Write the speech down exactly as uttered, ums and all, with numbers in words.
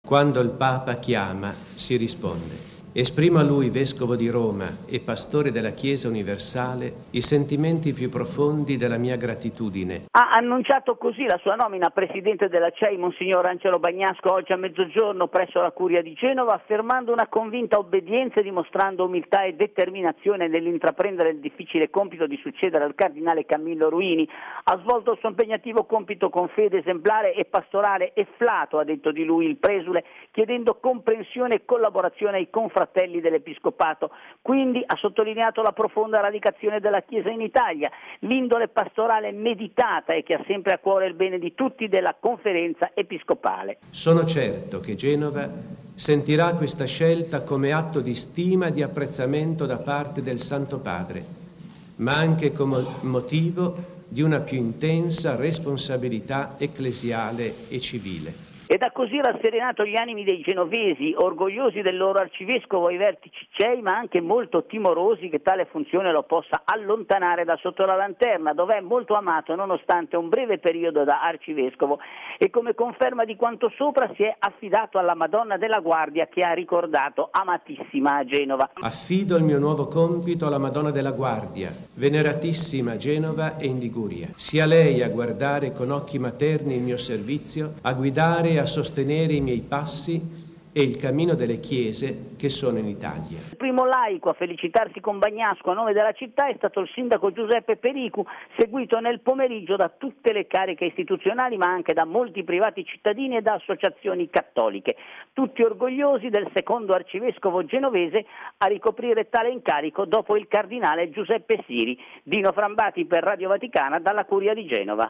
Quando il Papa chiama, si risponde. Esprimo a lui, Vescovo di Roma e Pastore della Chiesa Universale, i sentimenti più profondi della mia gratitudine. Ha annunciato così la sua nomina a Presidente della C E I, Monsignor Angelo Bagnasco, oggi a mezzogiorno presso la Curia di Genova, affermando una convinta obbedienza e dimostrando umiltà e determinazione nell'intraprendere il difficile compito di succedere al Cardinale Camillo Ruini. Ha svolto il suo impegnativo compito con fede esemplare e pastorale efflato, ha detto di lui il Presule, chiedendo comprensione e collaborazione ai confratelli dell'Episcopato. Quindi ha sottolineato la profonda radicazione della Chiesa in Italia, l'indole pastorale meditata e che ha sempre a cuore il bene di tutti della Conferenza Episcopale. Sono certo che Genova sentirà questa scelta come atto di stima e di apprezzamento da parte del Santo Padre, ma anche come motivo di una più intensa responsabilità ecclesiale e civile. Ed ha così rasserenato gli animi dei genovesi, orgogliosi del loro arcivescovo ai vertici C E I, ma anche molto timorosi che tale funzione lo possa allontanare da sotto la lanterna, dove è molto amato nonostante un breve periodo da arcivescovo, e come conferma di quanto sopra si è affidato alla Madonna della Guardia, che ha ricordato amatissima a Genova. Affido il mio nuovo compito alla Madonna della Guardia, veneratissima a Genova e in Liguria. Sia lei a guardare con occhi materni il mio servizio, a guidare a sostenere i miei passi e il cammino delle chiese che sono in Italia. Il primo laico a felicitarsi con Bagnasco a nome della città è stato il sindaco Giuseppe Pericu, seguito nel pomeriggio da tutte le cariche istituzionali, ma anche da molti privati cittadini e da associazioni cattoliche, tutti orgogliosi del secondo arcivescovo genovese a ricoprire tale incarico dopo il cardinale Giuseppe Siri. Dino Frambati per Radio Vaticana dalla Curia di Genova.